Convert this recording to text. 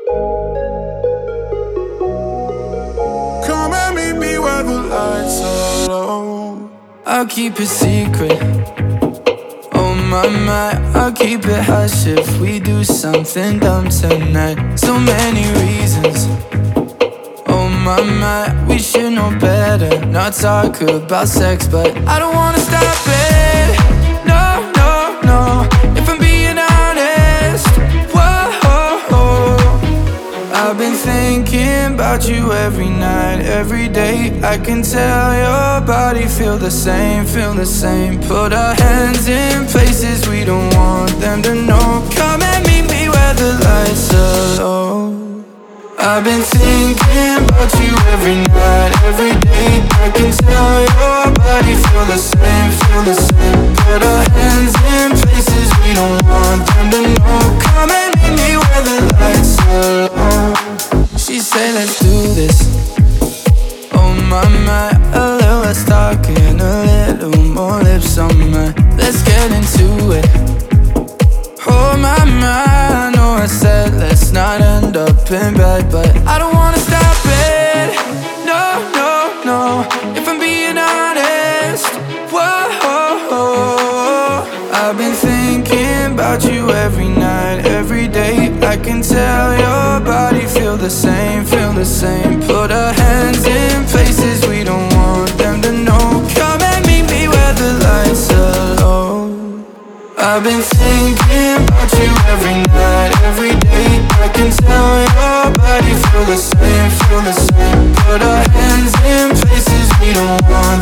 Come and meet me where the lights are low. I'll keep it secret. Oh my, I'll keep it hush if we do something dumb tonight. So many reasons. Oh my, we should know better. Not talk about sex, but I don't wanna stop it. No, no, no. If I'm being honest, whoa, I've been thinking about you every night, every day. I can tell your body feel the same, feel the same. Put our hands in places we don't want them to know. Come and meet me where the lights are low. I've been thinking about you every night, every day. I can tell your body feel the same, feel the same. Put our hands in places we don't want them to know. Come and meet me where the lights are low. She say let's do this. Oh my, a little less talking, a little more lips on mine. Let's get into it. Oh my, I know I said let's not end up in bed, but I don't wanna stop it. No, no, no. If I'm being honest, whoa, I've been thinking about you every night, every day. I can tell your body feel the same, feel the same. Put our hands in places we don't want them to know. Come and meet me where the lights are low. I've been thinking about you every night, every day. I can tell your body feel the same, feel the same. Put our hands in places we don't want